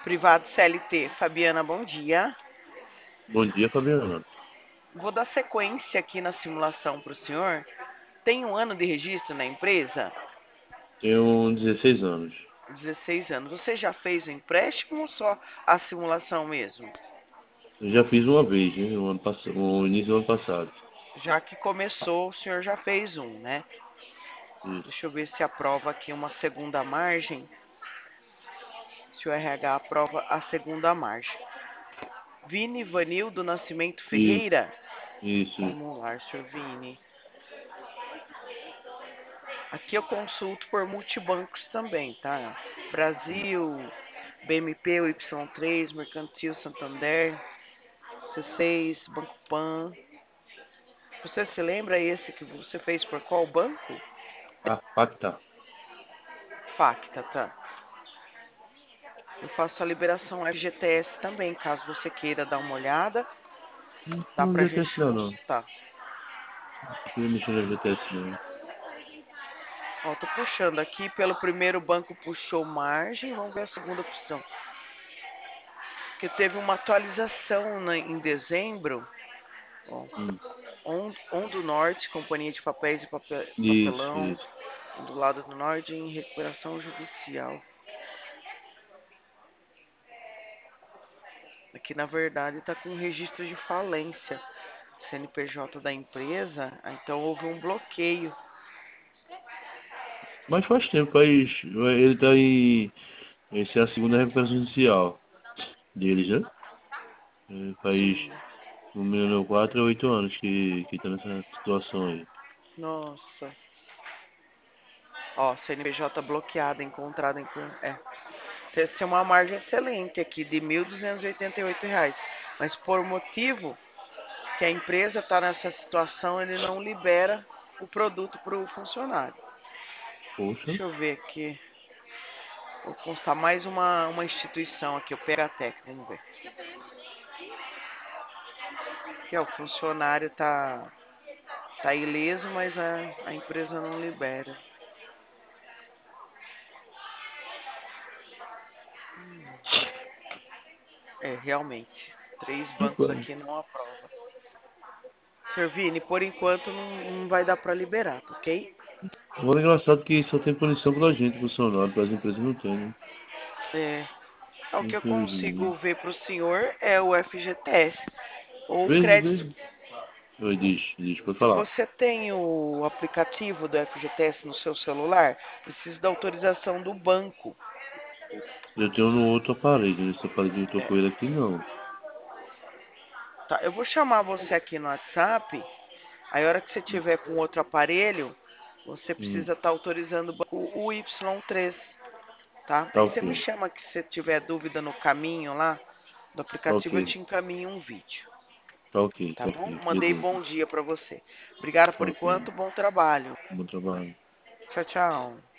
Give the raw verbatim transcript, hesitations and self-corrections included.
Privado C L T, Fabiana, bom dia. Bom dia, Fabiana. Vou dar sequência aqui na simulação para o senhor. Tem um ano de registro na empresa? Tenho dezesseis anos. dezesseis anos. Você já fez o empréstimo ou só a simulação mesmo? Eu já fiz uma vez, né? No ano passado, no início do ano passado. Já que começou, o senhor já fez um, né? Isso. Deixa eu ver se aprova aqui uma segunda margem. Se o R H aprova a segunda margem. Vini Vanildo Nascimento Isso, Ferreira? isso, isso. Vamos lá, senhor Vini. Aqui eu consulto por multibancos também, tá? Brasil, B M P, o Y três, Mercantil, Santander, C seis, Banco Pan. Você se lembra esse que você fez por qual banco? Ah, pacta. Facta, tá? Eu faço a liberação F G T S também, caso você queira dar uma olhada, Não dá não pra G T S gente não, não. consultar. Não queria mexer no G T S não. Ó, tô puxando aqui, pelo primeiro banco puxou margem, vamos ver a segunda opção. Porque teve uma atualização na, em dezembro. Ó, Hum. On, On do Norte, Companhia de Papéis e Papel, Isso, Papelão, isso. do lado do Norte, em recuperação judicial. Aqui, na verdade, está com registro de falência. C N P J da empresa, então houve um bloqueio. Mas faz tempo, faz... ele tá em... Essa é a segunda recuperação inicial deles, né? É, faz, Hum, no mínimo, quatro a oito anos que, que tá nessa situação aí. nossa. Ó, C N P J bloqueada, encontrada em... É, tem uma margem excelente aqui, de mil duzentos e oitenta e oito reais. Mas por motivo que a empresa está nessa situação, ele não libera o produto para o funcionário. Poxa. Deixa eu ver aqui. Vou constar mais uma, uma instituição aqui, o Pegatec, vamos ver. Que é o funcionário tá, tá ileso, mas a, a empresa não libera. É, realmente. Três bancos aqui não aprovam. senhor Vini, por enquanto não, não vai dar para liberar, tá ok? Agora é engraçado que só tem punição pra gente, funcionário, para as empresas não tem, né? É, o que eu consigo Infelizmente. ver para o senhor é o F G T S ou o Vezes, crédito. vezes. Oi, diz, diz, pode falar. Você tem o aplicativo do F G T S no seu celular? Precisa da autorização do banco. Eu tenho no outro aparelho, nesse aparelho que eu tô É, com ele aqui, não. tá, eu vou chamar você aqui no WhatsApp. Aí, a hora que você tiver com outro aparelho, você Hum, precisa estar autorizando o Y três, tá? tá Aí ok, você me chama que você tiver dúvida no caminho lá do tá ok, aplicativo, eu te encaminho um vídeo, tá ok, tá tá bom? ok, Mandei beleza. bom dia para você. Obrigado Tá por ok, enquanto, bom trabalho. bom trabalho. Tchau, tchau.